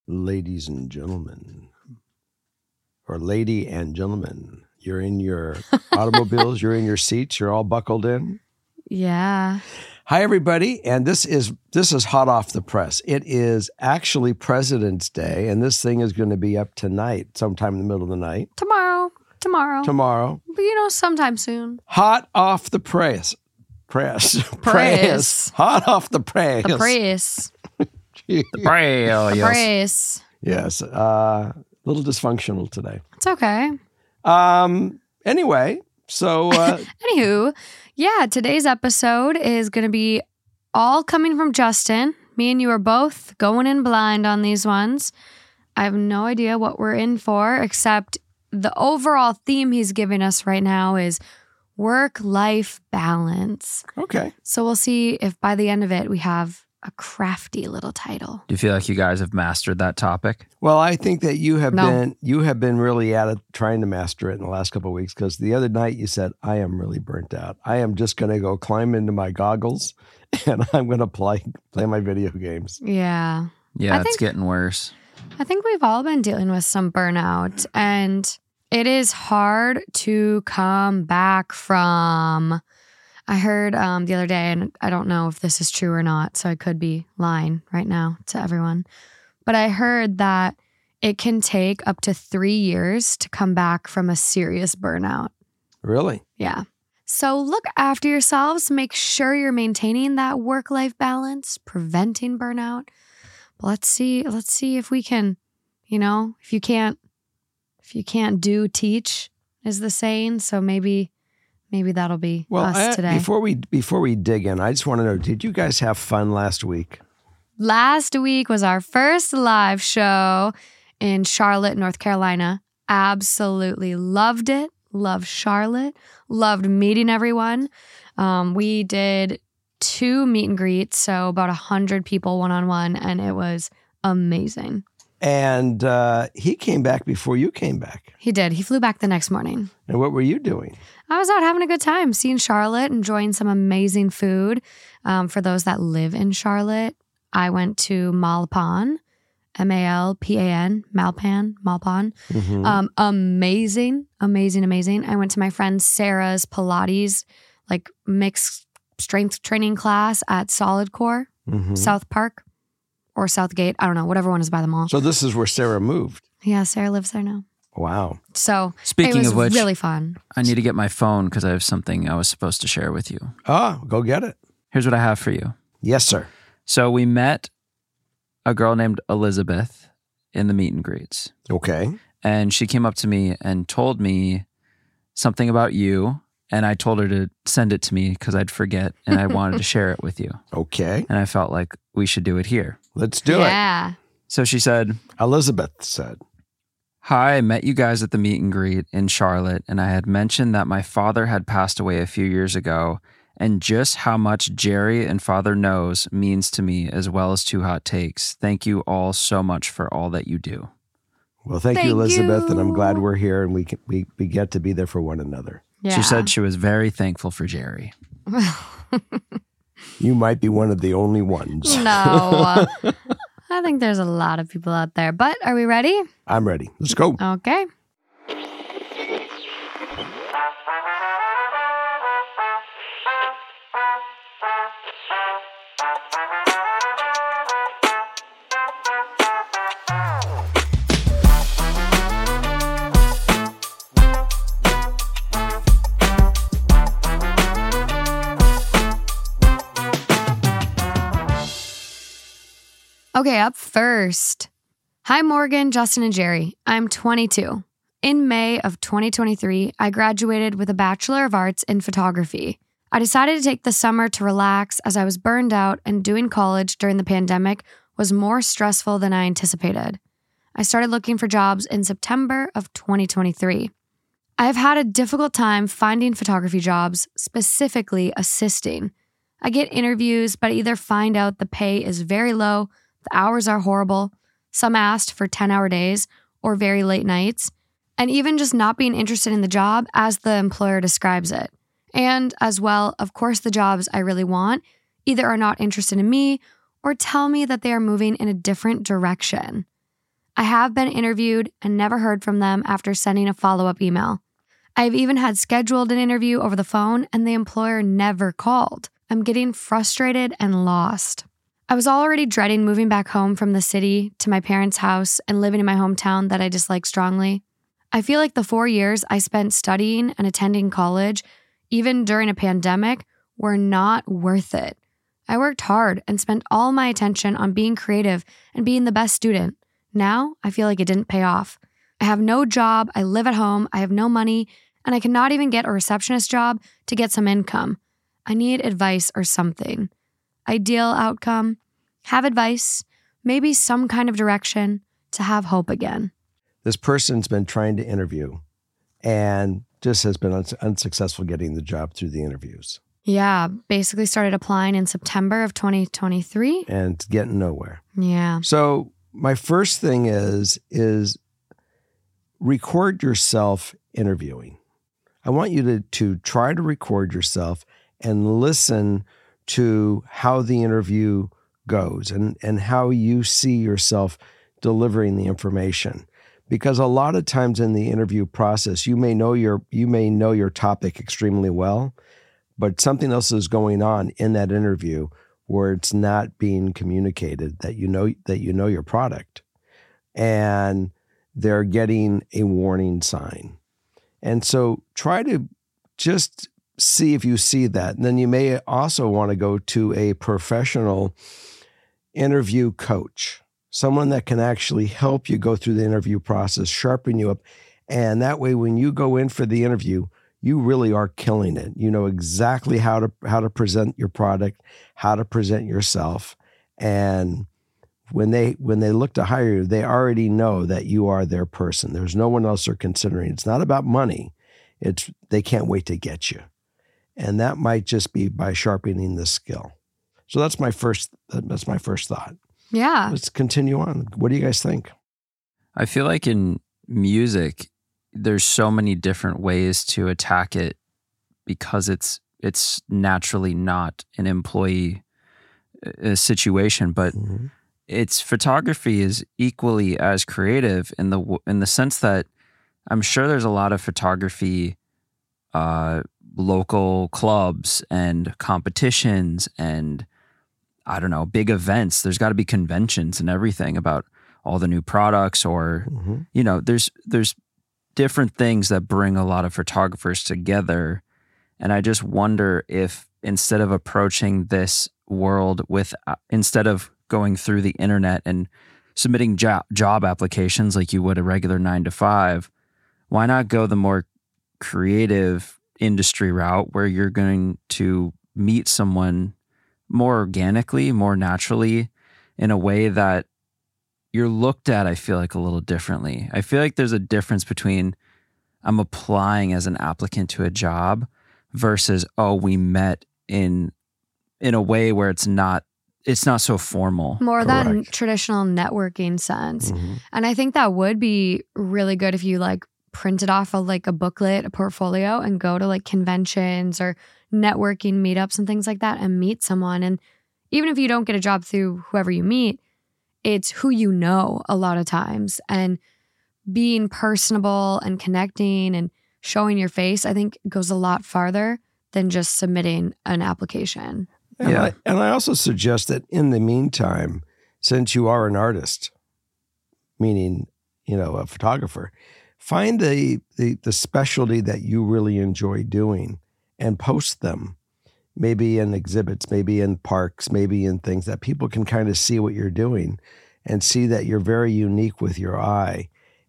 Ladies and gentlemen, or lady and gentlemen, you're in your automobiles, you're in your seats, you're all buckled in. Yeah. Hi, everybody. And this is hot off the press. It is actually President's Day, and this thing is going to be up tonight, sometime in the middle of the night. Tomorrow. But sometime soon. Hot off the press. Press. Hot off the press. The press. The press. Yes. A little dysfunctional today. It's okay. Anyway, so... Anywho, yeah, today's episode is going to be all coming from Justin. Me and you are both going in blind on these ones. I have no idea what we're in for, except the overall theme he's giving us right now is work-life balance. Okay. So we'll see if by the end of it we have a crafty little title. Do you feel like you guys have mastered that topic? Well, I think that you have been really at it, trying to master it in the last couple of weeks, because the other night you said, I am really burnt out. I am just going to go climb into my goggles and I'm going to play my video games. Yeah. Yeah, it's getting worse. I think we've all been dealing with some burnout, and it is hard to come back from. I heard the other day, and I don't know if this is true or not, so I could be lying right now to everyone, but I heard that it can take up to 3 years to come back from a serious burnout. Really? Yeah. So look after yourselves. Make sure you're maintaining that work-life balance, preventing burnout. But let's see if we can, if you can't do, teach is the saying. So maybe that'll be us today. Before we dig in, I just want to know, did you guys have fun last week? Last week was our first live show in Charlotte, North Carolina. Absolutely loved it. Loved Charlotte. Loved meeting everyone. We did 2 meet and greets, so about 100 people one-on-one, and it was amazing. And he came back before you came back. He did. He flew back the next morning. And what were you doing? I was out having a good time, seeing Charlotte, enjoying some amazing food. For those that live in Charlotte, I went to Malpan, Malpan. Mm-hmm. Amazing. I went to my friend Sarah's Pilates, mixed strength training class at Solid Core, South Park or Southgate. I don't know, whatever one is by the mall. So this is where Sarah moved. Yeah, Sarah lives there now. Wow. So speaking of which, really fun. I need to get my phone because I have something I was supposed to share with you. Oh, go get it. Here's what I have for you. Yes, sir. So we met a girl named Elizabeth in the meet and greets. Okay. And she came up to me and told me something about you. And I told her to send it to me because I'd forget and I wanted to share it with you. Okay. And I felt like we should do it here. Let's do it. Yeah. So she said, Elizabeth said, hi, I met you guys at the meet and greet in Charlotte, and I had mentioned that my father had passed away a few years ago, and just how much Jerry and Father Knows means to me, as well as 2 Hot Takes. Thank you all so much for all that you do. Well, thank you, Elizabeth, and I'm glad we're here and we get to be there for one another. Yeah. She said she was very thankful for Jerry. You might be one of the only ones. No. I think there's a lot of people out there, but are we ready? I'm ready. Let's go. Okay. Okay, up first. Hi, Morgan, Justin, and Jerry. I'm 22. In May of 2023, I graduated with a Bachelor of Arts in photography. I decided to take the summer to relax as I was burned out, and doing college during the pandemic was more stressful than I anticipated. I started looking for jobs in September of 2023. I have had a difficult time finding photography jobs, specifically assisting. I get interviews, but I either find out the pay is very low, the hours are horrible, some asked for 10-hour days or very late nights, and even just not being interested in the job as the employer describes it. And as well, of course, the jobs I really want either are not interested in me or tell me that they are moving in a different direction. I have been interviewed and never heard from them after sending a follow-up email. I've even had scheduled an interview over the phone and the employer never called. I'm getting frustrated and lost. I was already dreading moving back home from the city to my parents' house and living in my hometown that I dislike strongly. I feel like the 4 years I spent studying and attending college, even during a pandemic, were not worth it. I worked hard and spent all my attention on being creative and being the best student. Now, I feel like it didn't pay off. I have no job, I live at home, I have no money, and I cannot even get a receptionist job to get some income. I need advice or something. Ideal outcome, have advice, maybe some kind of direction to have hope again. This person's been trying to interview and just has been unsuccessful getting the job through the interviews. Yeah, basically started applying in September of 2023. And getting nowhere. Yeah. So my first thing is record yourself interviewing. I want you to try to record yourself and listen to how the interview goes and how you see yourself delivering the information. Because a lot of times in the interview process, you may know your topic extremely well, but something else is going on in that interview where it's not being communicated that you know your product, and they're getting a warning sign. And so try to just see if you see that. And then you may also want to go to a professional interview coach, someone that can actually help you go through the interview process, sharpen you up. And that way, when you go in for the interview, you really are killing it. You know exactly how to present your product, how to present yourself. And when they look to hire you, they already know that you are their person. There's no one else they're considering. It's not about money. They can't wait to get you. And that might just be by sharpening the skill. So that's my first thought. Yeah. Let's continue on. What do you guys think? I feel like in music, there's so many different ways to attack it because it's naturally not an employee situation, but its photography is equally as creative in the sense that I'm sure there's a lot of photography, local clubs and competitions and I don't know, big events. There's got to be conventions and everything about all the new products or, there's different things that bring a lot of photographers together. And I just wonder if instead of approaching this world instead of going through the internet and submitting job applications like you would a regular 9-to-5, why not go the more creative industry route where you're going to meet someone more organically, more naturally, in a way that you're looked at, I feel like, a little differently. I feel like there's a difference between I'm applying as an applicant to a job versus, we met in a way where it's not so formal. More than traditional networking sense. And I think that would be really good if you printed off a booklet, a portfolio, and go to conventions or networking meetups and things like that and meet someone. And even if you don't get a job through whoever you meet, it's who you know a lot of times. And being personable and connecting and showing your face, I think goes a lot farther than just submitting an application. Yeah. And I also suggest that in the meantime, since you are an artist, meaning, a photographer, find the specialty that you really enjoy doing and post them, maybe in exhibits, maybe in parks, maybe in things that people can kind of see what you're doing and see that you're very unique with your eye.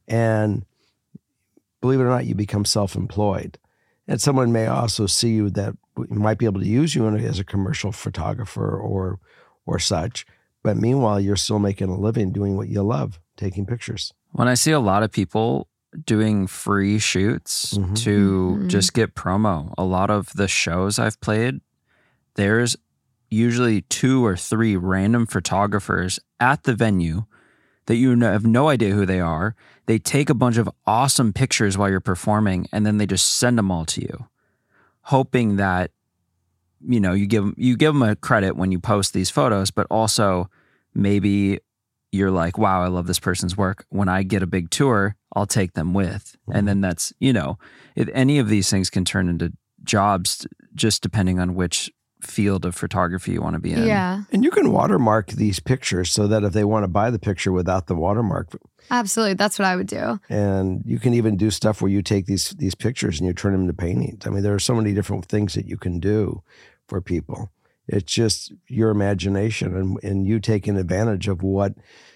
And believe it or not, you become self-employed. And someone may also see you that might be able to use you as a commercial photographer or such. But meanwhile, you're still making a living doing what you love, taking pictures. When I see a lot of people doing free shoots to just get promo, a lot of the shows I've played, there's usually 2 or 3 random photographers at the venue that you have no idea who they are. They take a bunch of awesome pictures while you're performing, and then they just send them all to you, hoping that you give them a credit when you post these photos, but also maybe you're like, wow, I love this person's work. When I get a big tour, I'll take them with. And then that's, if any of these things can turn into jobs just depending on which field of photography you want to be in. Yeah. And you can watermark these pictures so that if they want to buy the picture without the watermark. Absolutely. That's what I would do. And you can even do stuff where you take these pictures and you turn them into paintings. I mean, there are so many different things that you can do for people. It's just your imagination and you taking advantage of what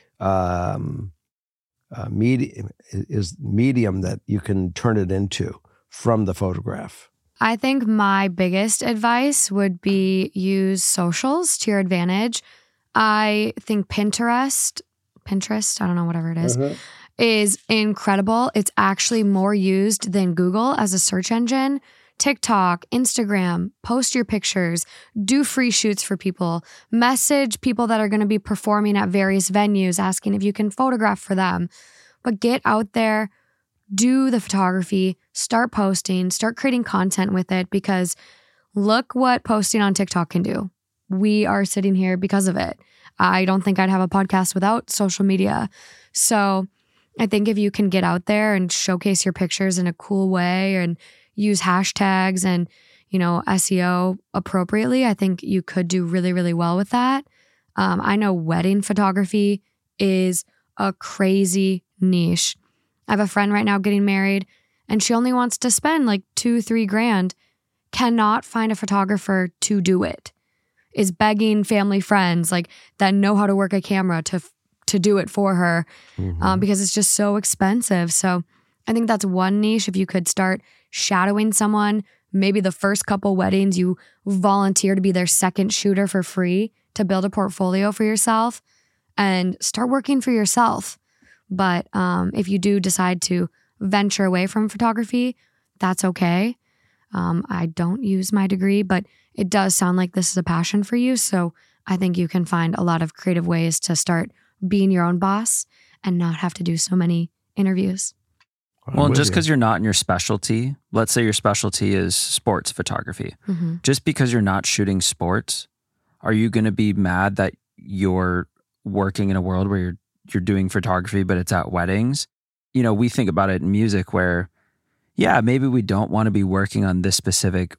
medium that you can turn it into from the photograph. I think my biggest advice would be use socials to your advantage. I think Pinterest, I don't know, whatever it is incredible. It's actually more used than Google as a search engine. TikTok, Instagram, post your pictures, do free shoots for people, message people that are going to be performing at various venues, asking if you can photograph for them. But get out there, do the photography, start posting, start creating content with it, because look what posting on TikTok can do. We are sitting here because of it. I don't think I'd have a podcast without social media. So I think if you can get out there and showcase your pictures in a cool way and use hashtags and, SEO appropriately, I think you could do really, really well with that. I know wedding photography is a crazy niche. I have a friend right now getting married and she only wants to spend like $2,000-3,000, cannot find a photographer to do it, is begging family friends like that know how to work a camera to do it for her because it's just so expensive. So I think that's one niche. If you could start shadowing someone, maybe the first couple weddings you volunteer to be their second shooter for free to build a portfolio for yourself and start working for yourself. But if you do decide to venture away from photography, that's okay. I don't use my degree, but it does sound like this is a passion for you. So I think you can find a lot of creative ways to start being your own boss and not have to do so many interviews. Well, just because you're not in your specialty, let's say your specialty is sports photography, just because you're not shooting sports, are you going to be mad that you're working in a world where you're doing photography, but it's at weddings? We think about it in music where, yeah, maybe we don't want to be working on this specific,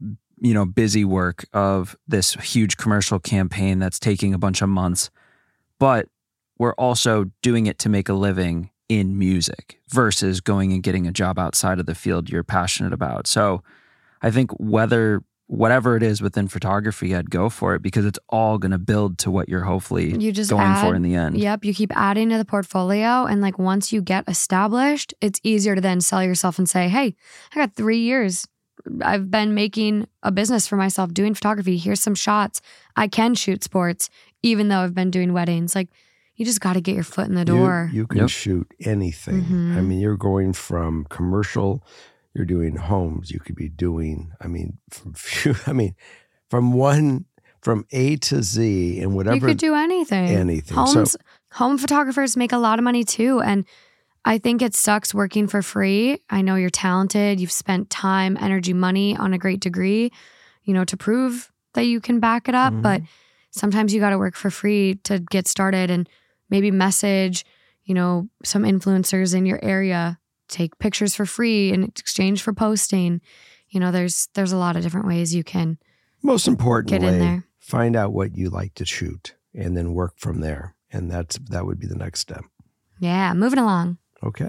busy work of this huge commercial campaign that's taking a bunch of months, but we're also doing it to make a living in music versus going and getting a job outside of the field you're passionate about. So I think whatever it is within photography, I'd go for it because it's all going to build to what you're hopefully going for in the end. Yep. You keep adding to the portfolio. And like once you get established, it's easier to then sell yourself and say, hey, I got 3 years. I've been making a business for myself doing photography. Here's some shots. I can shoot sports, even though I've been doing weddings. Like, you just got to get your foot in the door. You can shoot anything. I mean, you're going from commercial, you're doing homes. You could be doing, from A to Z and whatever. You could do anything. Anything. Home photographers make a lot of money too. And I think it sucks working for free. I know you're talented. You've spent time, energy, money on a great degree, to prove that you can back it up. But sometimes you got to work for free to get started and maybe message, some influencers in your area, take pictures for free in exchange for posting. There's a lot of different ways you can most importantly, get in there. Find out what you like to shoot and then work from there. And that would be the next step. Yeah, moving along.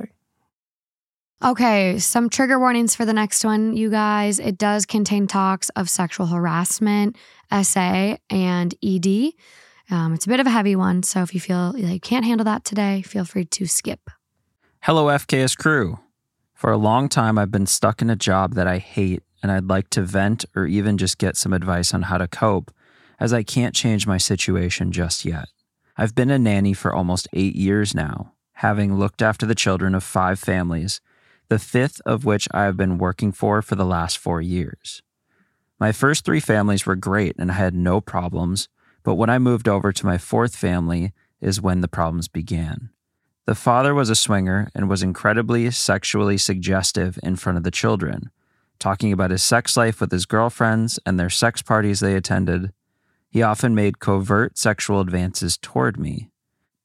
Okay, some trigger warnings for the next one, you guys. It does contain talks of sexual harassment, SA, and ED. It's a bit of a heavy one, so if you feel like you can't handle that today, feel free to skip. Hello, FKS crew. For a long time, I've been stuck in a job that I hate, and I'd like to vent or even just get some advice on how to cope, as I can't change my situation just yet. I've been a nanny for almost 8 years now, having looked after the children of 5 families, the 5th of which I have been working for the last 4 years. My first 3 families were great, and I had no problems. But when I moved over to my 4th family is when the problems began. The father was a swinger and was incredibly sexually suggestive in front of the children, talking about his sex life with his girlfriends and their sex parties they attended. He often made covert sexual advances toward me.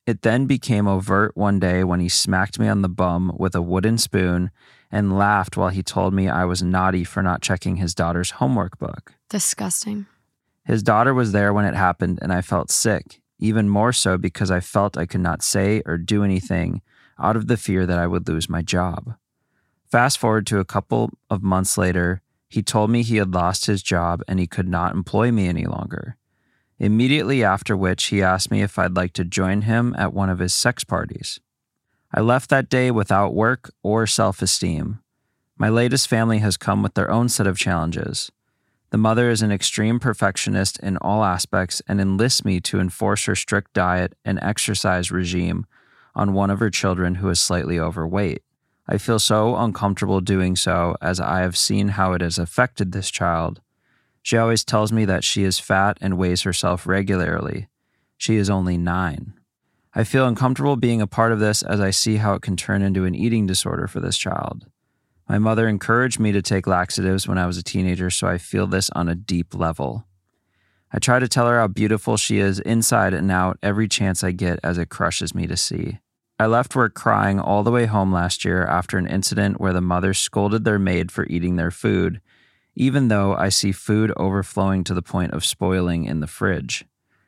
It then became overt one day when he smacked me on the bum with a wooden spoon and laughed while he told me I was naughty for not checking his daughter's homework book. Disgusting. His daughter was there when it happened, and I felt sick, even more so because I felt I could not say or do anything out of the fear that I would lose my job. Fast forward to a couple of months later, he told me he had lost his job and he could not employ me any longer. Immediately after which, he asked me if I'd like to join him at one of his sex parties. I left that day without work or self-esteem. My latest family has come with their own set of challenges. The mother is an extreme perfectionist in all aspects and enlists me to enforce her strict diet and exercise regime on one of her children who is slightly overweight. I feel so uncomfortable doing so as I have seen how it has affected this child. She always tells me that she is fat and weighs herself regularly. She is only 9. I feel uncomfortable being a part of this as I see how it can turn into an eating disorder for this child. My mother encouraged me to take laxatives when I was a teenager, so I feel this on a deep level. I try to tell her how beautiful she is inside and out every chance I get as it crushes me to see. I left work crying all the way home last year after an incident where the mother scolded their maid for eating their food, even though I see food overflowing to the point of spoiling in the fridge.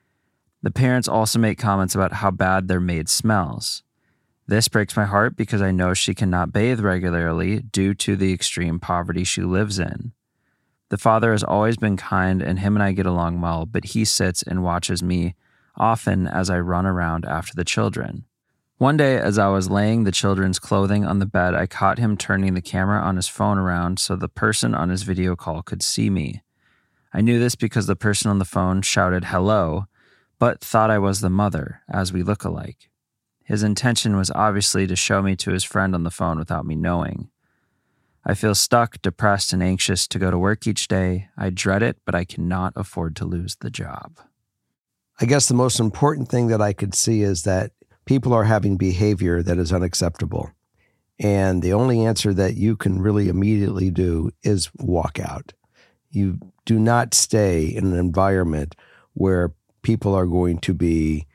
The parents also make comments about how bad their maid smells. This breaks my heart because I know she cannot bathe regularly due to the extreme poverty she lives in. The father has always been kind and him and I get along well, but he sits and watches me often as I run around after the children. One day, as I was laying the children's clothing on the bed, I caught him turning the camera on his phone around so the person on his video call could see me. I knew this because the person on the phone shouted hello, but thought I was the mother, as we look alike. His intention was obviously to show me to his friend on the phone without me knowing. I feel stuck, depressed, and anxious to go to work each day. I dread it, but I cannot afford to lose the job. I guess the most important thing that I could see is that people are having behavior that is unacceptable. And the only answer that you can really immediately do is walk out. You do not stay in an environment where people are going to be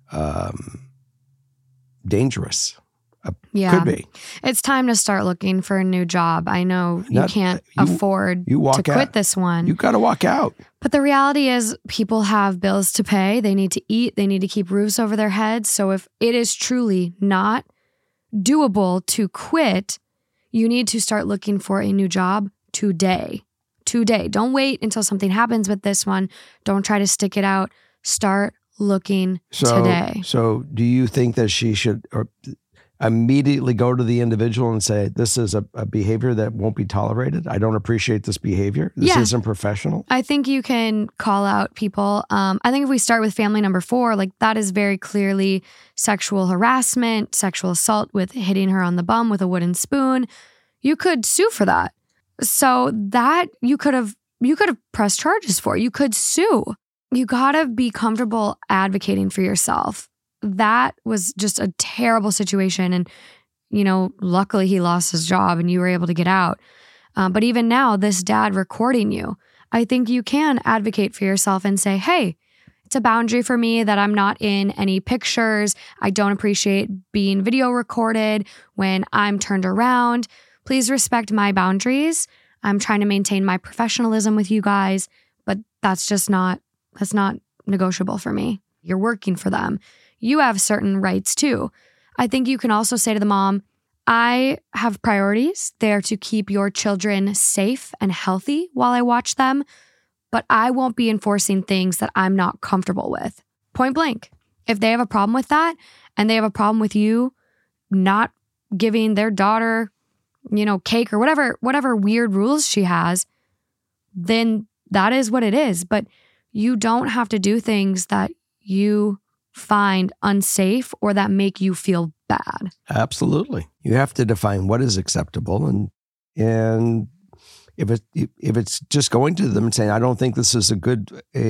dangerous. Could be. It's time to start looking for a new job. I know you can't afford to quit this one. You got to walk out. But the reality is people have bills to pay. They need to eat. They need to keep roofs over their heads. So if it is truly not doable to quit, you need to start looking for a new job today. Today. Don't wait until something happens with this one. Don't try to stick it out. Start looking today. So do you think that she should immediately go to the individual and say, this is a behavior that won't be tolerated? I don't appreciate this behavior. This isn't professional. I think you can call out people. I think if we start with family number 4, like that is very clearly sexual harassment, sexual assault with hitting her on the bum with a wooden spoon. You could sue for that. So that you could have pressed charges for. You could sue. You gotta be comfortable advocating for yourself. That was just a terrible situation. And, luckily he lost his job and you were able to get out. But even now, this dad recording you, I think you can advocate for yourself and say, hey, it's a boundary for me that I'm not in any pictures. I don't appreciate being video recorded when I'm turned around. Please respect my boundaries. I'm trying to maintain my professionalism with you guys, but that's not negotiable for me. You're working for them. You have certain rights too. I think you can also say to the mom, I have priorities. They are to keep your children safe and healthy while I watch them, but I won't be enforcing things that I'm not comfortable with. Point blank. If they have a problem with that and they have a problem with you not giving their daughter, cake or whatever weird rules she has, then that is what it is. But you don't have to do things that you find unsafe or that make you feel bad. Absolutely. You have to define what is acceptable, and if it's just going to them and saying, I don't think this is a good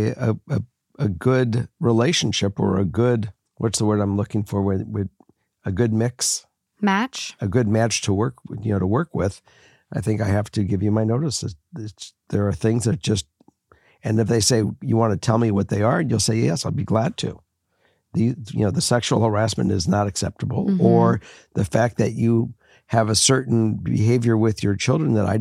relationship or a good, what's the word I'm looking for, with a good mix, a good match to work with. I think I have to give you my notice. There are things that just, and if they say, you want to tell me what they are, you'll say, yes, I'll be glad to. the sexual harassment is not acceptable, or the fact that you have a certain behavior with your children that I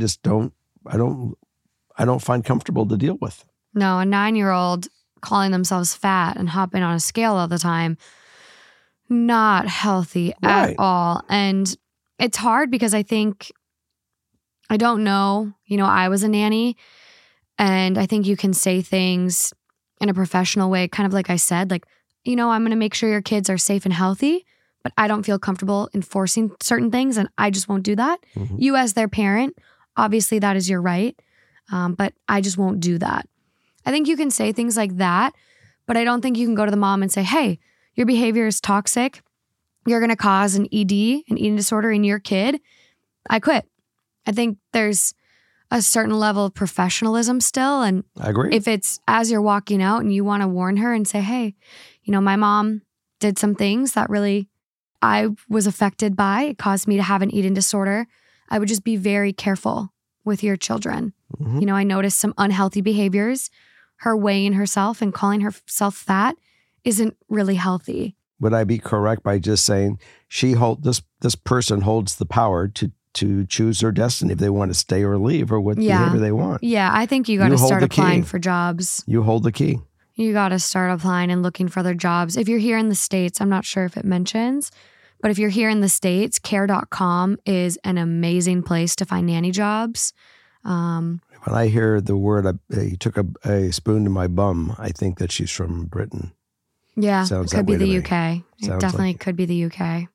don't find comfortable to deal with. No, a 9-year-old calling themselves fat and hopping on a scale all the time, not healthy at all. And it's hard because I don't know, I was a nanny, and I think you can say things in a professional way, kind of like I said, like, I'm going to make sure your kids are safe and healthy, but I don't feel comfortable enforcing certain things, and I just won't do that. You as their parent, obviously that is your right, but I just won't do that. I think you can say things like that, but I don't think you can go to the mom and say, hey, your behavior is toxic. You're going to cause an ED, an eating disorder in your kid. I quit. I think there's a certain level of professionalism still. And I agree. If it's as you're walking out and you want to warn her and say, hey, my mom did some things that really I was affected by. It caused me to have an eating disorder. I would just be very careful with your children. I noticed some unhealthy behaviors. Her weighing herself and calling herself fat isn't really healthy. Would I be correct by just saying this person holds the power to choose their destiny if they want to stay or leave, or what behavior they want? Yeah, I think you got to start applying for jobs. You hold the key. You got to start applying and looking for other jobs. If you're here in the States, I'm not sure if it mentions, but if you're here in the States, care.com is an amazing place to find nanny jobs. When I hear the word, he took a spoon to my bum, I think that she's from Britain. Yeah, Sounds it could be the way to UK. It definitely could be the UK.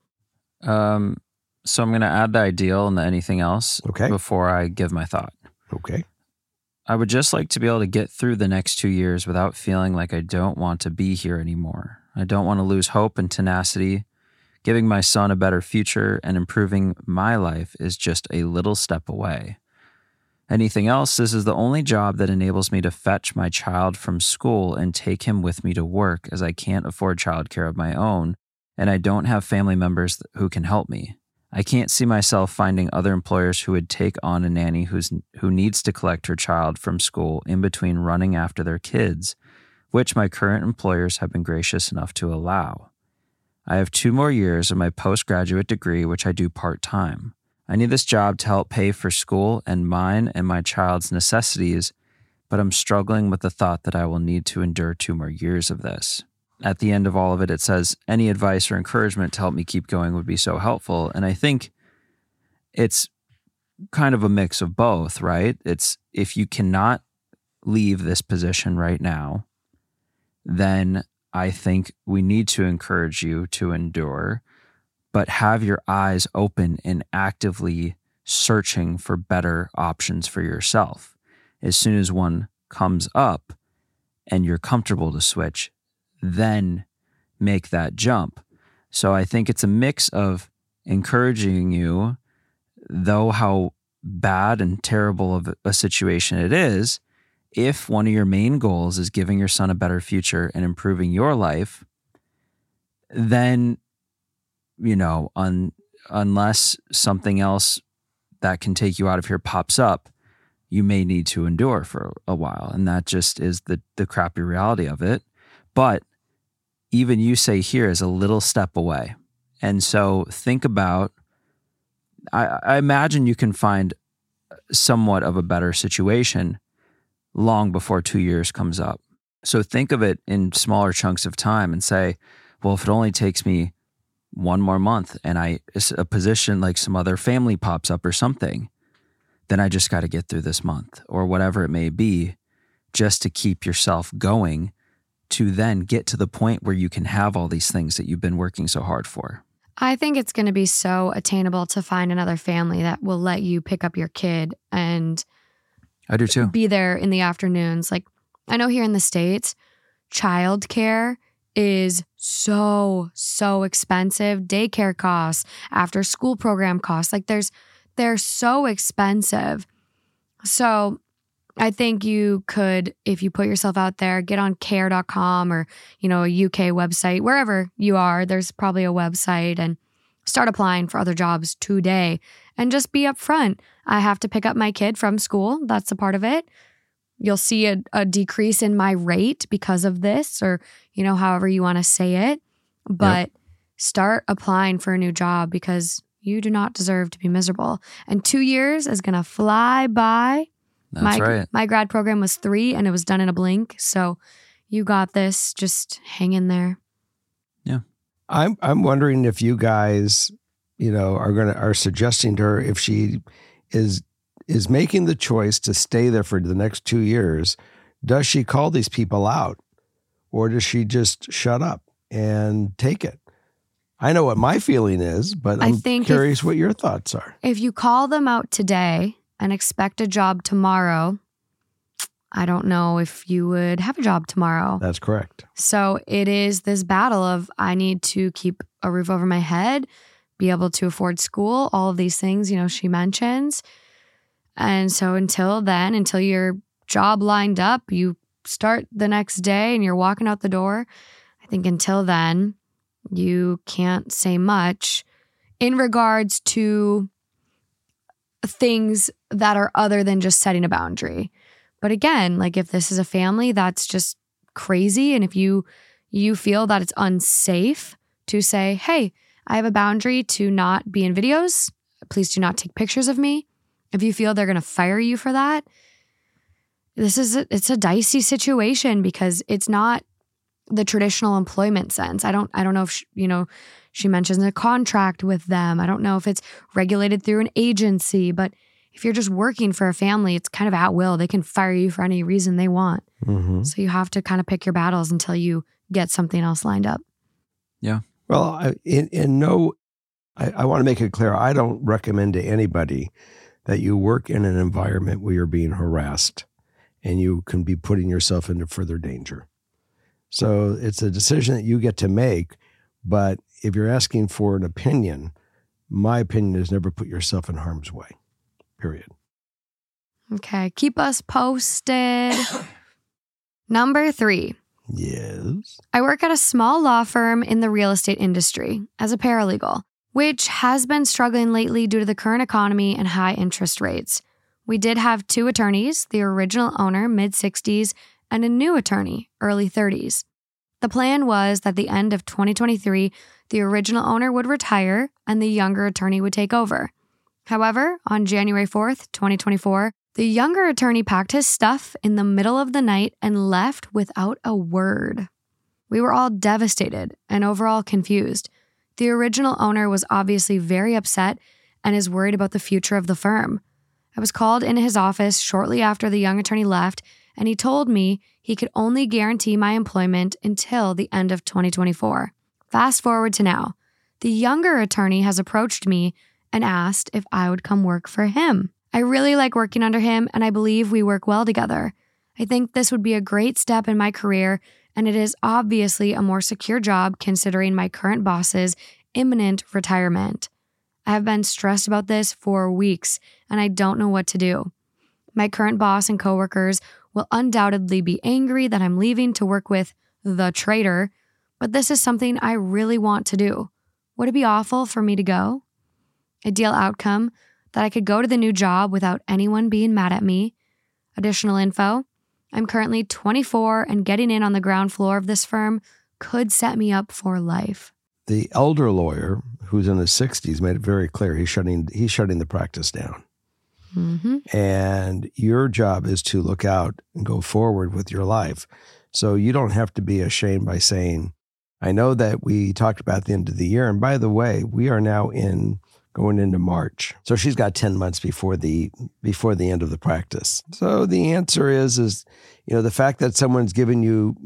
So I'm going to add the ideal and the anything else before I give my thought. Okay. I would just like to be able to get through the next 2 years without feeling like I don't want to be here anymore. I don't want to lose hope and tenacity. Giving my son a better future and improving my life is just a little step away. Anything else, this is the only job that enables me to fetch my child from school and take him with me to work, as I can't afford childcare of my own, and I don't have family members who can help me. I can't see myself finding other employers who would take on a nanny who needs to collect her child from school in between running after their kids, which my current employers have been gracious enough to allow. I have 2 more years of my postgraduate degree, which I do part-time. I need this job to help pay for school and mine and my child's necessities, but I'm struggling with the thought that I will need to endure 2 more years of this. At the end of all of it, it says, any advice or encouragement to help me keep going would be so helpful. And I think it's kind of a mix of both, right? It's if you cannot leave this position right now, then I think we need to encourage you to endure, but have your eyes open and actively searching for better options for yourself. As soon as one comes up and you're comfortable to switch, then make that jump. So I think it's a mix of encouraging you, though how bad and terrible of a situation it is, if one of your main goals is giving your son a better future and improving your life, then, unless something else that can take you out of here pops up, you may need to endure for a while. And that just is the crappy reality of it. But even you say here is a little step away. And so think about, I imagine you can find somewhat of a better situation long before 2 years comes up. So think of it in smaller chunks of time and say, well, if it only takes me 1 more month and a position like some other family pops up or something, then I just got to get through this month or whatever it may be, just to keep yourself going, to then get to the point where you can have all these things that you've been working so hard for. I think it's going to be so attainable to find another family that will let you pick up your kid and I do too. Be there in the afternoons. Like, I know here in the States, childcare is so expensive. Daycare costs, after school program costs, like they're so expensive. So I think you could, if you put yourself out there, get on care.com or, a UK website, wherever you are, there's probably a website, and start applying for other jobs today and just be upfront. I have to pick up my kid from school. That's a part of it. you'll see a decrease in my rate because of this, or, however you want to say it. But start applying for a new job because you do not deserve to be miserable. And 2 years is going to fly by. That's right. My grad program was 3 and it was done in a blink. So you got this. Just hang in there. Yeah. I'm wondering if you guys, are suggesting to her, if she is making the choice to stay there for the next 2 years, does she call these people out, or does she just shut up and take it? I know what my feeling is, but I'm curious what your thoughts are. If you call them out today and expect a job tomorrow, I don't know if you would have a job tomorrow. That's correct. So it is this battle of, I need to keep a roof over my head, be able to afford school, all of these things, she mentions. And so until then, until your job lined up, you start the next day and you're walking out the door, I think until then, you can't say much in regards to things that are other than just setting a boundary. But again, like if this is a family, that's just crazy. And if you feel that it's unsafe to say, hey, I have a boundary to not be in videos, please do not take pictures of me. If you feel they're going to fire you for that, it's a dicey situation because it's not the traditional employment sense. I don't know if she mentions a contract with them. I don't know if it's regulated through an agency, but if you're just working for a family, it's kind of at will. They can fire you for any reason they want. Mm-hmm. So you have to kind of pick your battles until you get something else lined up. Yeah. Well, I want to make it clear. I don't recommend to anybody that you work in an environment where you're being harassed and you can be putting yourself into further danger. So it's a decision that you get to make. But if you're asking for an opinion, my opinion is never put yourself in harm's way, period. Okay. Keep us posted. Number 3. Yes. I work at a small law firm in the real estate industry as a paralegal, which has been struggling lately due to the current economy and high interest rates. We did have 2 attorneys, the original owner, mid-60s, and a new attorney, early 30s. The plan was that at the end of 2023, the original owner would retire and the younger attorney would take over. However, on January 4th, 2024, the younger attorney packed his stuff in the middle of the night and left without a word. We were all devastated and overall confused. The original owner was obviously very upset and is worried about the future of the firm. I was called into his office shortly after the young attorney left, and he told me he could only guarantee my employment until the end of 2024. Fast forward to now. The younger attorney has approached me and asked if I would come work for him. I really like working under him, and I believe we work well together. I think this would be a great step in my career, and it is obviously a more secure job considering my current boss's imminent retirement. I have been stressed about this for weeks, and I don't know what to do. My current boss and coworkers will undoubtedly be angry that I'm leaving to work with the traitor, but this is something I really want to do. Would it be awful for me to go? Ideal outcome, that I could go to the new job without anyone being mad at me. Additional info, I'm currently 24 and getting in on the ground floor of this firm could set me up for life. The elder lawyer, who's in his 60s, made it very clear he's shutting the practice down. Mm-hmm. And your job is to look out and go forward with your life. So you don't have to be ashamed by saying, I know that we talked about the end of the year. And by the way, we are now going into March. So she's got 10 months before the end of the practice. So the answer is the fact that someone's given you,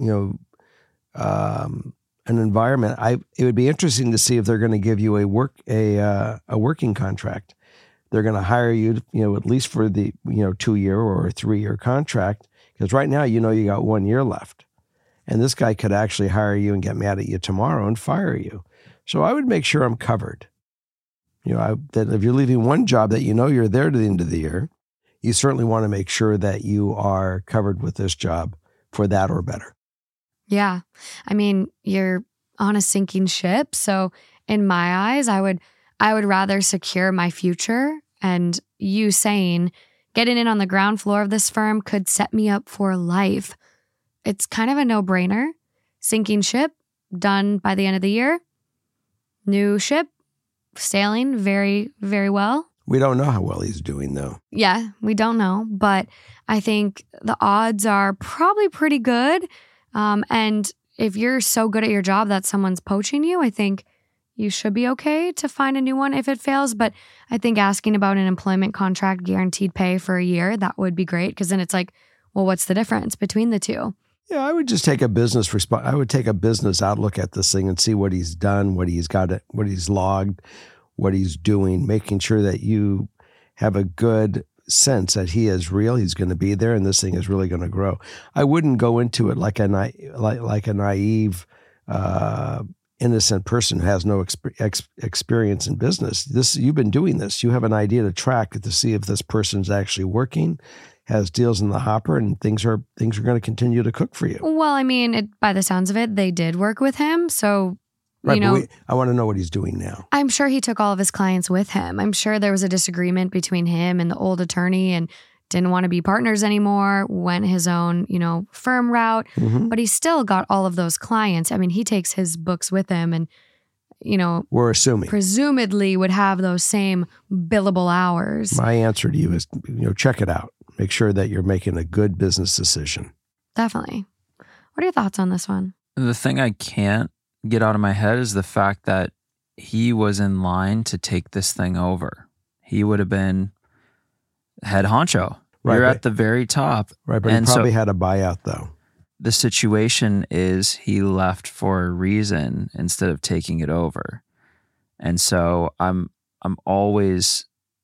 an environment. It would be interesting to see if they're going to give you a working contract. They're going to hire you, at least for the 2-year or a 3-year contract, because right now you got 1 year left, and this guy could actually hire you and get mad at you tomorrow and fire you. So I would make sure I'm covered. That if you're leaving one job that you're there to the end of the year, you certainly want to make sure that you are covered with this job for that or better. Yeah. I mean, you're on a sinking ship. So in my eyes, I would rather secure my future, and you saying, Getting in on the ground floor of this firm could set me up for life. It's kind of a no-brainer. Sinking ship, done by the end of the year. New ship, sailing very, very well. We don't know how well he's doing, though. Yeah, we don't know, but I think the odds are probably pretty good. And if you're so good at your job that someone's poaching you, I think you should be okay to find a new one if it fails. But I think asking about an employment contract, guaranteed pay for a year, that would be great. Because then it's like, well, what's the difference between the two? Yeah, I would just take a business I would take a business outlook at this thing and see what he's done, what he's got, what he's logged, what he's doing, making sure that you have a good sense that he is real, he's going to be there, and this thing is really going to grow. I wouldn't go into it like a naive, innocent person who has no experience in business. You've been doing this. You have an idea to track to see if this person's actually working, has deals in the hopper, and things are going to continue to cook for you. Well, I mean, by the sounds of it, they did work with him, so. Right, I want to know what he's doing now. I'm sure he took all of his clients with him. I'm sure there was a disagreement between him and the old attorney and didn't want to be partners anymore, went his own, firm route, but he still got all of those clients. I mean, he takes his books with him and, we're assuming, presumably would have those same billable hours. My answer to you is, check it out. Make sure that you're making a good business decision. Definitely. What are your thoughts on this one? The thing I can't get out of my head is the fact that he was in line to take this thing over. He would have been head honcho. Right, you're at the very top. Right, but he probably had a buyout, though. The situation is he left for a reason instead of taking it over. And so I'm always,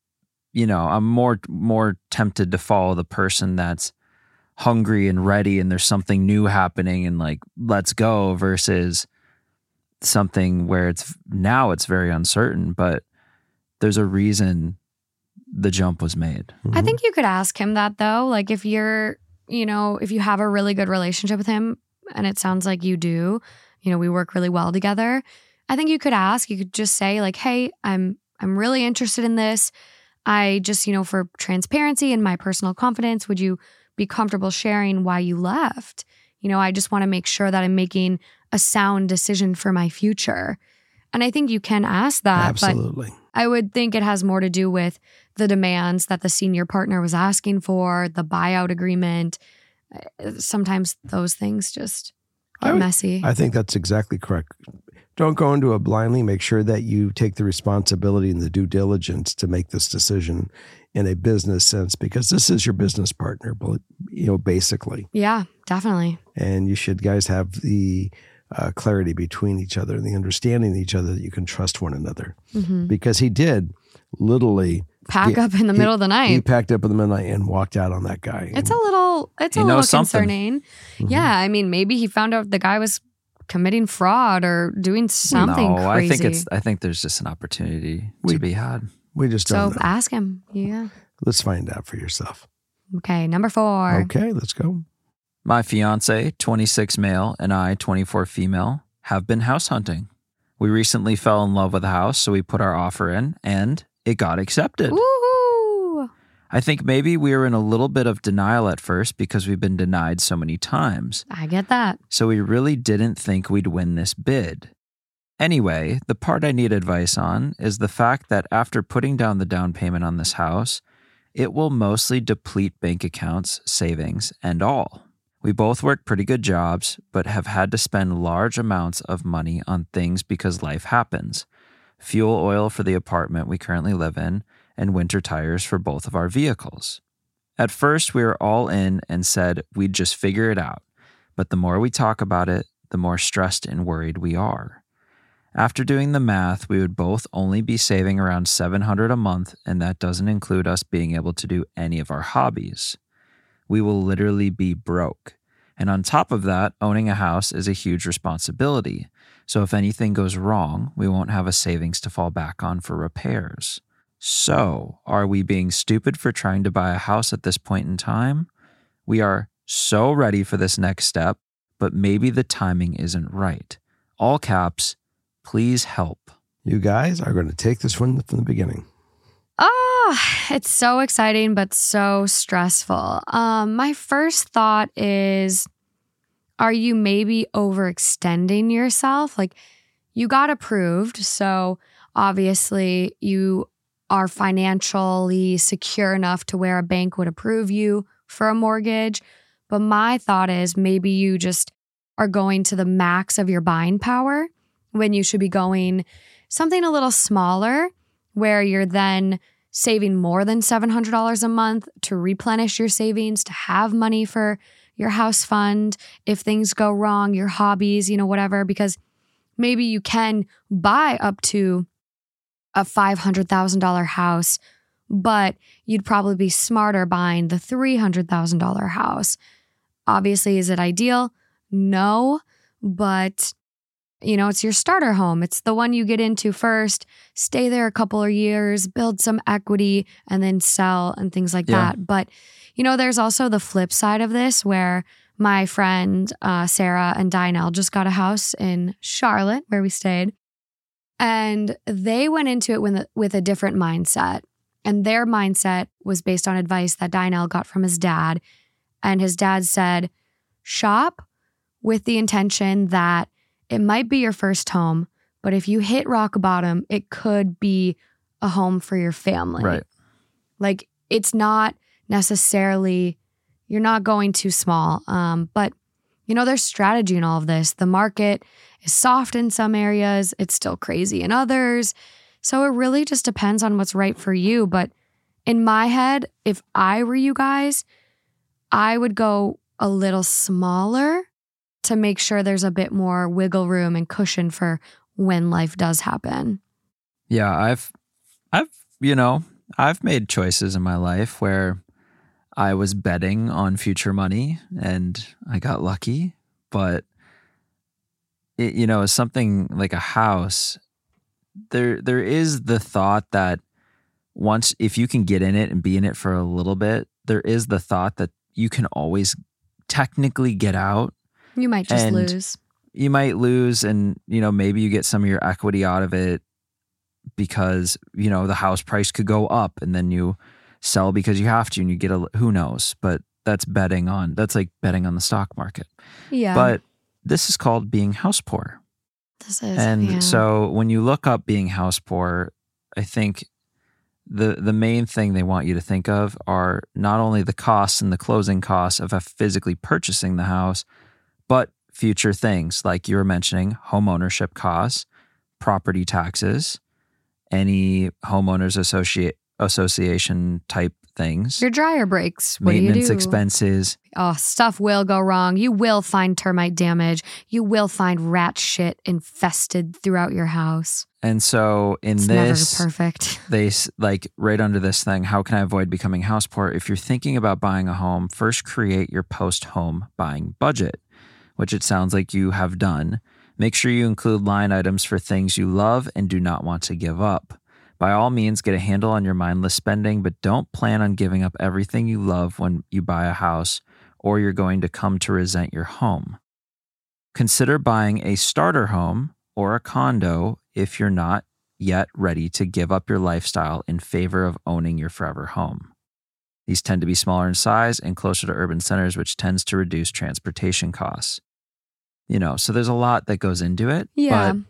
I'm more tempted to follow the person that's hungry and ready and there's something new happening and like, let's go, versus something where it's very uncertain, but there's a reason the jump was made. I think you could ask him that, though. Like, if you're, if you have a really good relationship with him, and it sounds like you do, we work really well together. I think you could just say like, hey, I'm really interested in this. I just, for transparency and my personal confidence, would you be comfortable sharing why you left? I just want to make sure that I'm making a sound decision for my future. And I think you can ask that. Absolutely. But I would think it has more to do with the demands that the senior partner was asking for, the buyout agreement. Sometimes those things just get messy. I think that's exactly correct. Don't go into it blindly. Make sure that you take the responsibility and the due diligence to make this decision in a business sense, because this is your business partner, basically. Yeah, definitely. And you should guys have the clarity between each other and the understanding of each other that you can trust one another. Because he did literally pack up in the middle of the night. He packed up in the middle of the night and walked out on that guy. It's a little concerning. Yeah, I mean, maybe he found out the guy was committing fraud or doing something crazy. I think there's just an opportunity to be had. We just don't know. So ask him. Yeah. Let's find out for yourself. Okay, number 4. Okay, let's go. My fiance, 26 male, and I, 24 female, have been house hunting. We recently fell in love with a house, so we put our offer in, and it got accepted. Woohoo! I think maybe we were in a little bit of denial at first because we've been denied so many times. I get that. So we really didn't think we'd win this bid. Anyway, the part I need advice on is the fact that after putting down the down payment on this house, it will mostly deplete bank accounts, savings, and all. We both work pretty good jobs, but have had to spend large amounts of money on things because life happens. Fuel oil for the apartment we currently live in, and winter tires for both of our vehicles. At first, we were all in and said we'd just figure it out, but the more we talk about it, the more stressed and worried we are. After doing the math, we would both only be saving around $700 a month, and that doesn't include us being able to do any of our hobbies. We will literally be broke. And on top of that, owning a house is a huge responsibility. So if anything goes wrong, we won't have a savings to fall back on for repairs. So, are we being stupid for trying to buy a house at this point in time? We are so ready for this next step, but maybe the timing isn't right. All caps, please help. You guys are going to take this one from the beginning. Oh, it's so exciting, but so stressful. My first thought is, are you maybe overextending yourself? Like, you got approved, so obviously you are financially secure enough to where a bank would approve you for a mortgage. But my thought is maybe you just are going to the max of your buying power when you should be going something a little smaller, where you're then saving more than $700 a month to replenish your savings, to have money for your house fund, if things go wrong, your hobbies, whatever, because maybe you can buy up to a $500,000 house, but you'd probably be smarter buying the $300,000 house. Obviously, is it ideal? No, but it's your starter home. It's the one you get into first, stay there a couple of years, build some equity, and then sell and things like that. But, there's also the flip side of this where my friend Sarah and Dinell just got a house in Charlotte where we stayed. And they went into it with a different mindset. And their mindset was based on advice that Dinell got from his dad. And his dad said, shop with the intention that it might be your first home, but if you hit rock bottom, it could be a home for your family. Right. Like, it's not necessarily, you're not going too small. But, there's strategy in all of this. The market is soft in some areas. It's still crazy in others. So it really just depends on what's right for you. But in my head, if I were you guys, I would go a little smaller to make sure there's a bit more wiggle room and cushion for when life does happen. Yeah, I've made choices in my life where I was betting on future money and I got lucky, but as something like a house, there is the thought that if you can get in it and be in it for a little bit, there is the thought that you can always technically get out. You might just lose. You might lose, and maybe you get some of your equity out of it because the house price could go up, and then you sell because you have to, and you get who knows? But that's like betting on the stock market. Yeah. But this is called being house poor. This is, and so when you look up being house poor, I think the main thing they want you to think of are not only the costs and the closing costs of physically purchasing the house, but future things like you were mentioning, home ownership costs, property taxes, any homeowners association type things. Your dryer breaks. What maintenance do you do? Expenses. Oh, stuff will go wrong. You will find termite damage. You will find rat shit infested throughout your house. And so it's never perfect. They like right under this thing, how can I avoid becoming house poor? If you're thinking about buying a home, first create your post-home buying budget, which it sounds like you have done. Make sure you include line items for things you love and do not want to give up. By all means, get a handle on your mindless spending, but don't plan on giving up everything you love when you buy a house, or you're going to come to resent your home. Consider buying a starter home or a condo if you're not yet ready to give up your lifestyle in favor of owning your forever home. These tend to be smaller in size and closer to urban centers, which tends to reduce transportation costs. So there's a lot that goes into it. Yeah. But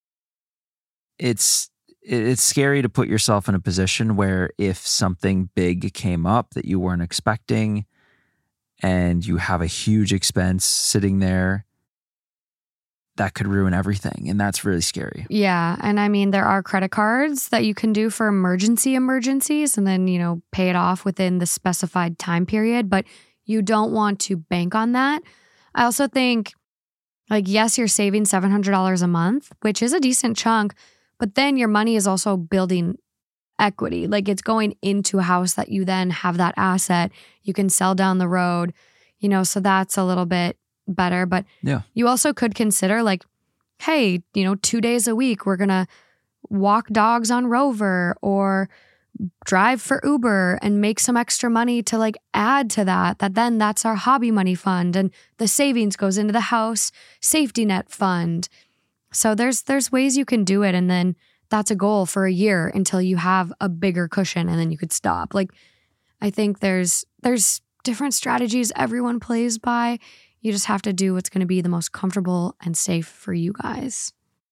it's scary to put yourself in a position where if something big came up that you weren't expecting and you have a huge expense sitting there, that could ruin everything. And that's really scary. Yeah. And I mean, there are credit cards that you can do for emergencies and then, pay it off within the specified time period, but you don't want to bank on that. I also think, yes, you're saving $700 a month, which is a decent chunk, but then your money is also building equity. It's going into a house that you then have that asset you can sell down the road, so that's a little bit better. But yeah, you also could consider hey, 2 days a week, we're going to walk dogs on Rover or drive for Uber and make some extra money to add to that then that's our hobby money fund, and the savings goes into the house safety net fund. So there's ways you can do it, and then that's a goal for a year until you have a bigger cushion and then you could stop. Like, I think there's different strategies everyone plays by. You just have to do what's going to be the most comfortable and safe for you guys.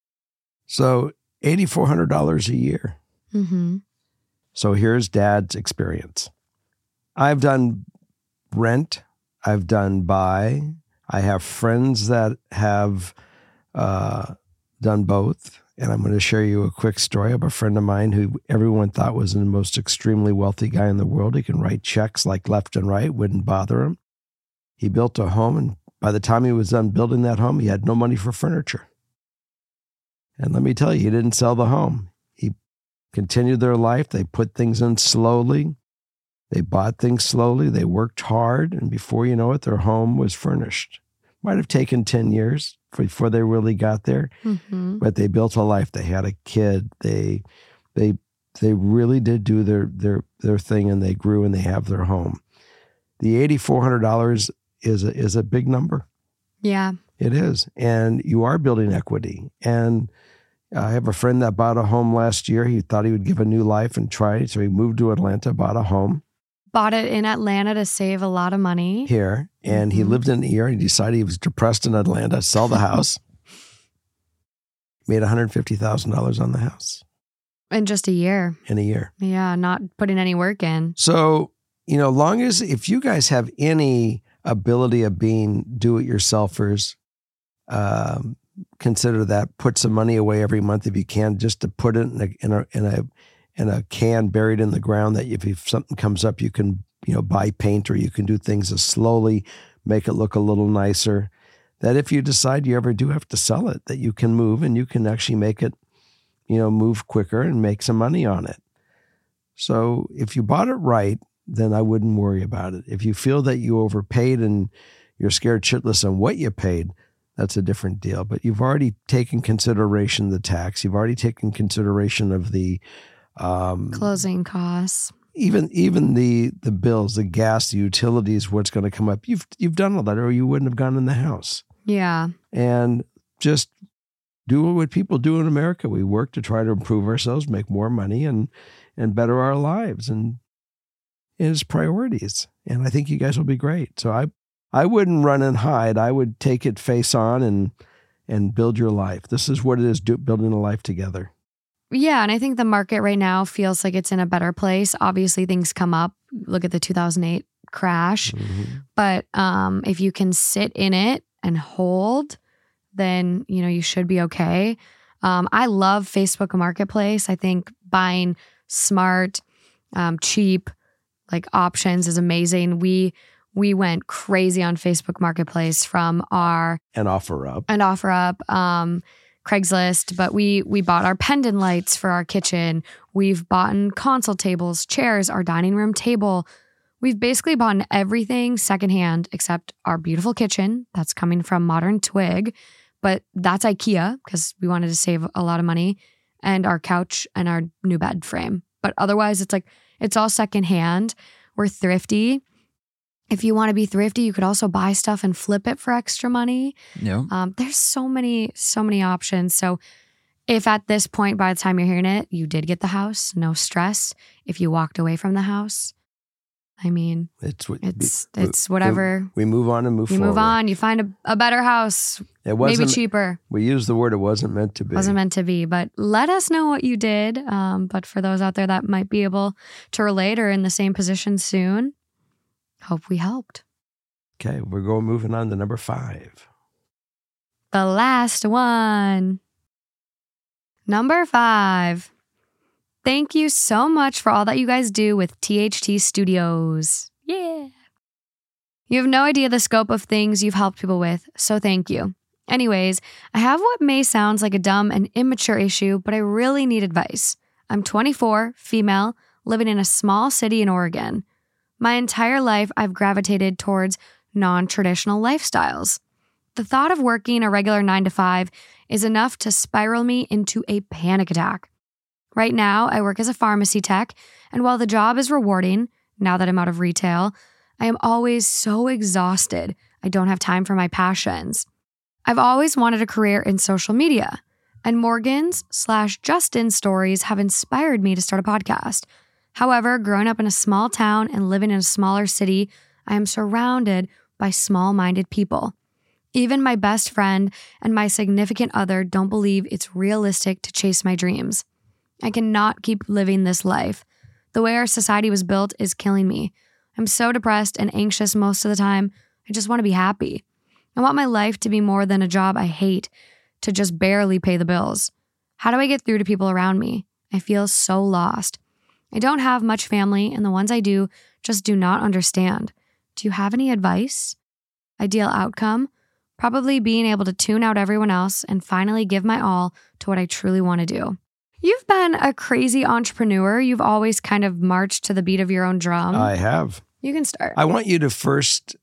So $8,400 a year. Mm-hmm. So here's Dad's experience. I've done rent. I've done buy. I have friends that have done both. And I'm going to share you a quick story of a friend of mine who everyone thought was the most extremely wealthy guy in the world. He can write checks like left and right, wouldn't bother him. He built a home, and by the time he was done building that home, he had no money for furniture. And let me tell you, he didn't sell the home. He continued their life. They put things in slowly. They bought things slowly. They worked hard. And before you know it, their home was furnished. Might have taken 10 years before they really got there, but they built a life. They had a kid. They really did do their thing, and they grew, and they have their home. The $8,400 is a big number. Yeah, it is, and you are building equity. And I have a friend that bought a home last year. He thought he would give a new life and try it, so he moved to Atlanta, bought a home. Bought it in Atlanta to save a lot of money. Here. And he lived in here. He decided he was depressed in Atlanta, sell the house. Made $150,000 on the house. In just a year. In a year. Yeah, not putting any work in. So, long as if you guys have any ability of being do-it-yourselfers, consider that. Put some money away every month if you can, just to put it in a can buried in the ground, that if something comes up, you can, buy paint, or you can do things to slowly make it look a little nicer. That if you decide you ever do have to sell it, that you can move and you can actually make it, move quicker and make some money on it. So if you bought it right, then I wouldn't worry about it. If you feel that you overpaid and you're scared shitless on what you paid, that's a different deal. But you've already taken consideration of the tax. You've already taken consideration of the closing costs, even the bills, the gas, the utilities, what's going to come up. You've done all that, or you wouldn't have gone in the house. Yeah. And just do what people do in America. We work to try to improve ourselves, make more money, and better our lives, and it's priorities. And I think you guys will be great. So I wouldn't run and hide. I would take it face on and build your life. This is what it is, building a life together. Yeah, and I think the market right now feels like it's in a better place. Obviously, things come up. Look at the 2008 crash. But if you can sit in it and hold, then, you should be okay. I love Facebook Marketplace. I think buying smart, cheap, options is amazing. We went crazy on Facebook Marketplace from our... And OfferUp. Craigslist, but we bought our pendant lights for our kitchen. We've bought console tables, chairs, our dining room table. We've basically bought everything secondhand except our beautiful kitchen that's coming from Modern Twig, but that's IKEA because we wanted to save a lot of money, and our couch and our new bed frame. But otherwise, it's all secondhand. We're thrifty. If you want to be thrifty, you could also buy stuff and flip it for extra money. Yeah. There's so many options. So if at this point, by the time you're hearing it, you did get the house, no stress. If you walked away from the house, I mean, it's whatever. We move on and move forward. You move on. You find a better house, maybe cheaper. We use the word it wasn't meant to be. Wasn't meant to be, but let us know what you did. But for those out there that might be able to relate or in the same position soon, hope we helped. Okay, we're moving on to number 5. The last one. Number 5. Thank you so much for all that you guys do with THT Studios. Yeah. You have no idea the scope of things you've helped people with, so thank you. Anyways, I have what may sound like a dumb and immature issue, but I really need advice. I'm 24, female, living in a small city in Oregon. My entire life, I've gravitated towards non-traditional lifestyles. The thought of working a regular 9-to-5 is enough to spiral me into a panic attack. Right now, I work as a pharmacy tech, and while the job is rewarding, now that I'm out of retail, I am always so exhausted. I don't have time for my passions. I've always wanted a career in social media. And Morgan's/Justin's stories have inspired me to start a podcast. However, growing up in a small town and living in a smaller city, I am surrounded by small-minded people. Even my best friend and my significant other don't believe it's realistic to chase my dreams. I cannot keep living this life. The way our society was built is killing me. I'm so depressed and anxious most of the time. I just want to be happy. I want my life to be more than a job I hate, to just barely pay the bills. How do I get through to people around me? I feel so lost. I don't have much family, and the ones I do just do not understand. Do you have any advice? Ideal outcome? Probably being able to tune out everyone else and finally give my all to what I truly want to do. You've been a crazy entrepreneur. You've always kind of marched to the beat of your own drum. I have. You can start. I want you to first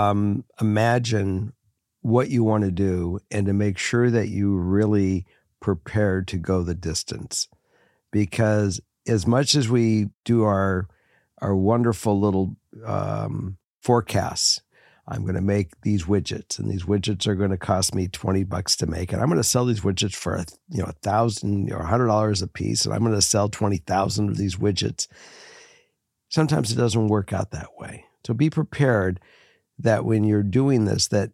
imagine what you want to do and to make sure that you really prepared to go the distance. Because as much as we do our wonderful little forecasts, I'm going to make these widgets, and these widgets are going to cost me $20 to make, and I'm going to sell these widgets for $1,000 or $100 a piece, and I'm going to sell 20,000 of these widgets. Sometimes it doesn't work out that way. So be prepared that when you're doing this, that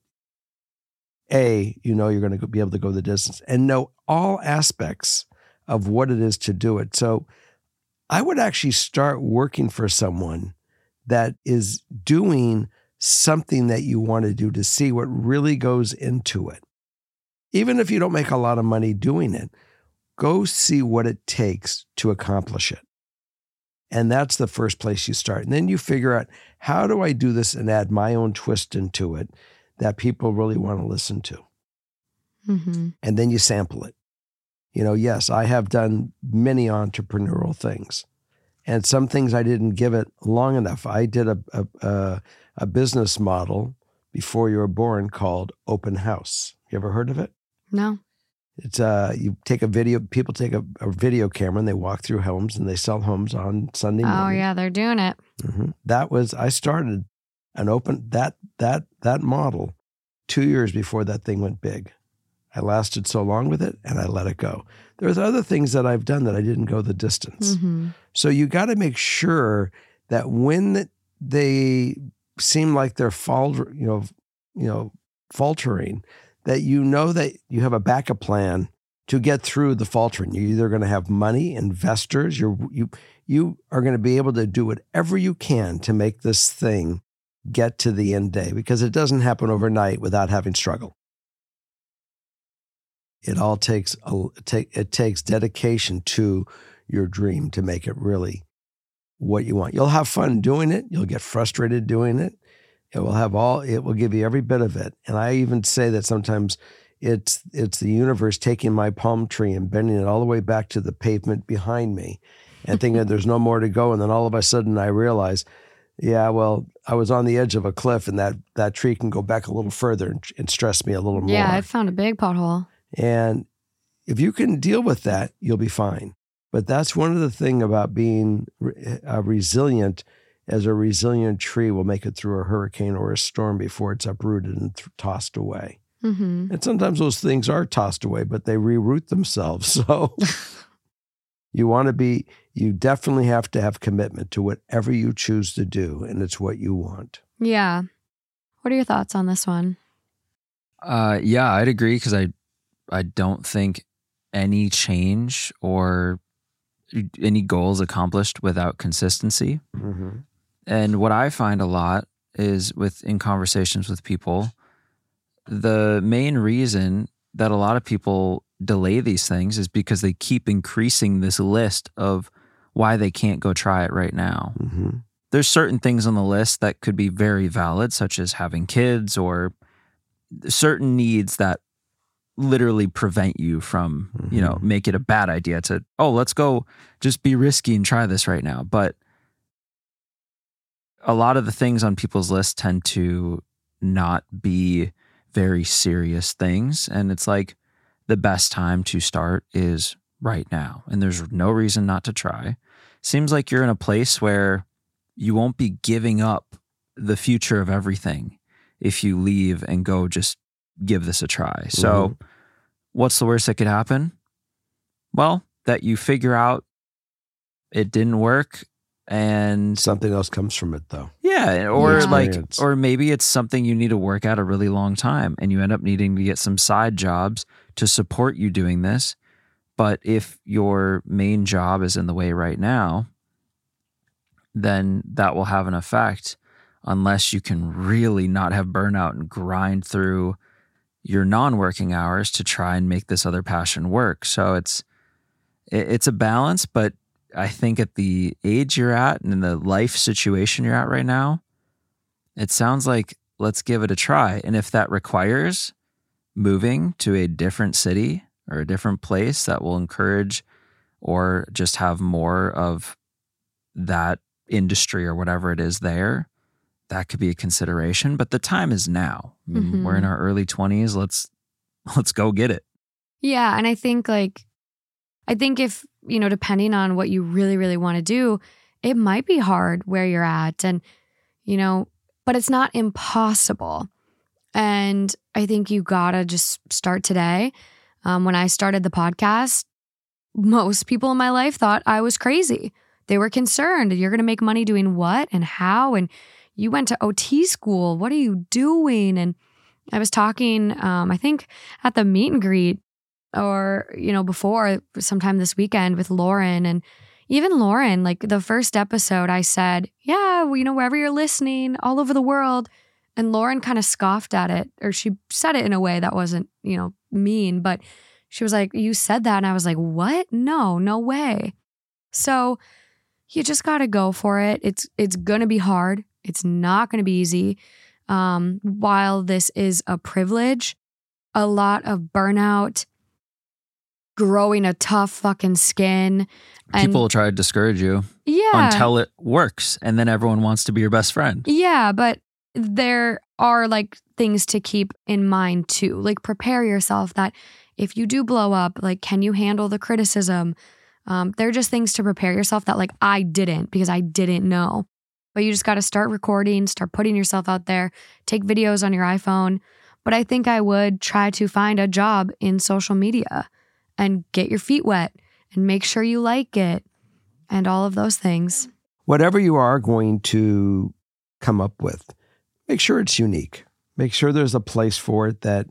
you're going to be able to go the distance and know all aspects of what it is to do it. So I would actually start working for someone that is doing something that you want to do to see what really goes into it. Even if you don't make a lot of money doing it, go see what it takes to accomplish it. And that's the first place you start. And then you figure out, how do I do this and add my own twist into it that people really want to listen to? Mm-hmm. And then you sample it. Yes, I have done many entrepreneurial things. And some things I didn't give it long enough. I did a business model before you were born called Open House. You ever heard of it? No. It's you take a video, people take a video camera and they walk through homes and they sell homes on Sunday morning. Oh yeah, they're doing it. Mm-hmm. I started that model 2 years before that thing went big. I lasted so long with it and I let it go. There's other things that I've done that I didn't go the distance. Mm-hmm. So you got to make sure that when they seem like they're faltering, that that you have a backup plan to get through the faltering. You're either going to have money, investors, you are going to be able to do whatever you can to make this thing get to the end day, because it doesn't happen overnight without having struggle. It all takes dedication to your dream to make it really what you want. You'll have fun doing it. You'll get frustrated doing it. It will give you every bit of it. And I even say that sometimes it's the universe taking my palm tree and bending it all the way back to the pavement behind me and thinking that there's no more to go. And then all of a sudden I realize, I was on the edge of a cliff, and that tree can go back a little further and stress me a little more. Yeah, I found a big pothole. And if you can deal with that, you'll be fine. But that's one of the things about being resilient, as a resilient tree will make it through a hurricane or a storm before it's uprooted and tossed away. Mm-hmm. And sometimes those things are tossed away, but they reroot themselves. So you definitely have to have commitment to whatever you choose to do, and it's what you want. Yeah. What are your thoughts on this one? Yeah, I'd agree, because I don't think any change or any goals accomplished without consistency. Mm-hmm. And what I find a lot is in conversations with people, the main reason that a lot of people delay these things is because they keep increasing this list of why they can't go try it right now. Mm-hmm. There's certain things on the list that could be very valid, such as having kids or certain needs that literally prevent you from, make it a bad idea to, let's go just be risky and try this right now. But a lot of the things on people's lists tend to not be very serious things. And it's like the best time to start is right now. And there's no reason not to try. Seems like you're in a place where you won't be giving up the future of everything if you leave and go just give this a try. So what's the worst that could happen? Well, that you figure out it didn't work and something else comes from it though. Yeah. Or maybe it's something you need to work at a really long time and you end up needing to get some side jobs to support you doing this. But if your main job is in the way right now, then that will have an effect unless you can really not have burnout and grind through your non-working hours to try and make this other passion work. So it's a balance, but I think at the age you're at and in the life situation you're at right now, it sounds like let's give it a try. And if that requires moving to a different city or a different place that will encourage or just have more of that industry or whatever it is there, that could be a consideration. But the time is now. I mean, we're in our early 20s. Let's go get it. Yeah. And I think if, depending on what you really, really want to do, it might be hard where you're at and, but it's not impossible. And I think you gotta just start today. When I started the podcast, most people in my life thought I was crazy. They were concerned. You're going to make money doing what and how? And you went to OT school. What are you doing? And I was talking, I think at the meet and greet or, before sometime this weekend with Lauren. And even Lauren, like the first episode, I said, yeah, wherever you're listening all over the world. And Lauren kind of scoffed at it, or she said it in a way that wasn't, mean, but she was like, you said that. And I was like, what? No way. So you just got to go for it. It's going to be hard. It's not going to be easy. While this is a privilege, a lot of burnout, growing a tough fucking skin. People will try to discourage you until it works. And then everyone wants to be your best friend. Yeah, but there are things to keep in mind too. Prepare yourself that if you do blow up, can you handle the criticism? They're just things to prepare yourself that I didn't, because I didn't know. But you just got to start recording, start putting yourself out there, take videos on your iPhone. But I think I would try to find a job in social media and get your feet wet and make sure you like it and all of those things. Whatever you are going to come up with, make sure it's unique. Make sure there's a place for it that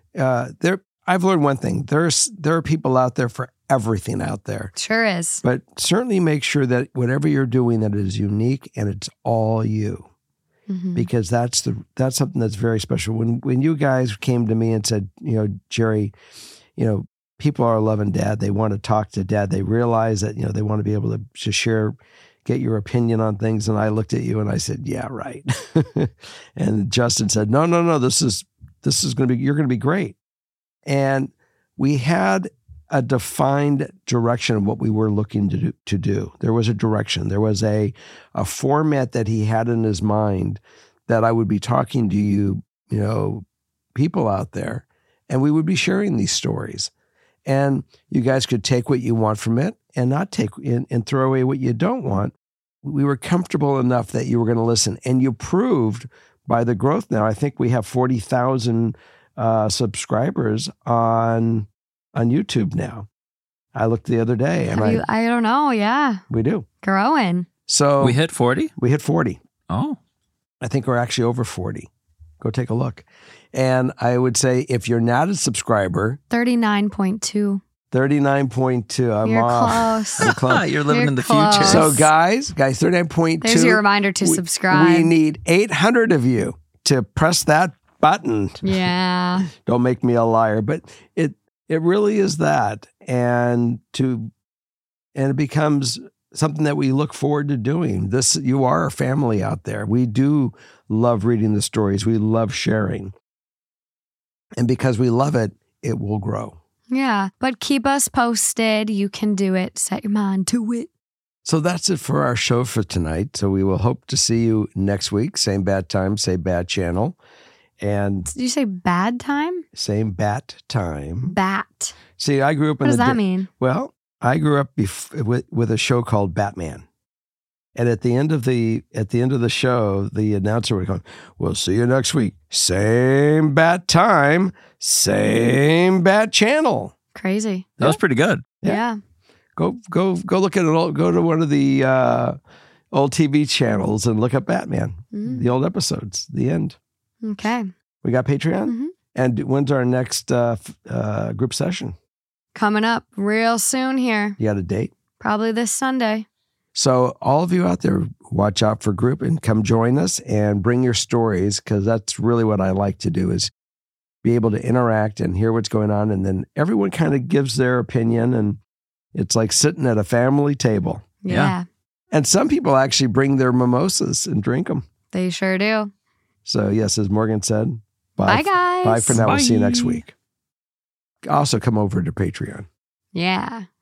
I've learned one thing. There are people out there for everything out there. Sure is. But certainly make sure that whatever you're doing, that it is unique and it's all you. Mm-hmm. Because that's something that's very special. When you guys came to me and said, Jerry, people are loving Dad. They want to talk to Dad. They realize that, they want to be able to share, get your opinion on things. And I looked at you and I said, yeah, right. And Justin said, no, this is going to be, you're going to be great. And we had a defined direction of what we were looking to do. There was a direction. There was a format that he had in his mind that I would be talking to you, people out there, and we would be sharing these stories. And you guys could take what you want from it and not take and throw away what you don't want. We were comfortable enough that you were going to listen. And you proved by the growth now. I think we have 40,000 subscribers on YouTube now. I looked the other day and I don't know. Yeah. We do. Growing. So we hit 40? We hit 40. Oh. I think we're actually over 40. Go take a look. And I would say if you're not a subscriber, 39.2. 39.2. I'm off. Close. I'm close. You're living in the close. future. So guys, 39.2. There's your reminder to subscribe. We need 800 of you to press that button. Yeah. Don't make me a liar, but it really is that. And it becomes something that we look forward to doing. You are a family out there. We do love reading the stories. We love sharing. And because we love it, it will grow. Yeah. But keep us posted. You can do it. Set your mind to it. So that's it for our show for tonight. So we will hope to see you next week. Same bad time, same bad channel. And did you say bad time? Same bat time. Bat. See, I grew up in What does that mean? Well, I grew up with a show called Batman. And at the end of the show, the announcer would go, "We'll see you next week. Same bat time, same bat channel." Crazy. That was pretty good. Yeah. Go look at it. Go to one of the old TV channels and look up Batman, the old episodes, the end. Okay. We got Patreon. Mm-hmm. And when's our next group session? Coming up real soon here. You got a date? Probably this Sunday. So all of you out there, watch out for group and come join us and bring your stories, because that's really what I like to do, is be able to interact and hear what's going on. And then everyone kind of gives their opinion, and it's like sitting at a family table. Yeah. And some people actually bring their mimosas and drink them. They sure do. So yes, as Morgan said, bye guys. Bye for now. Bye. We'll see you next week. Also come over to Patreon. Yeah.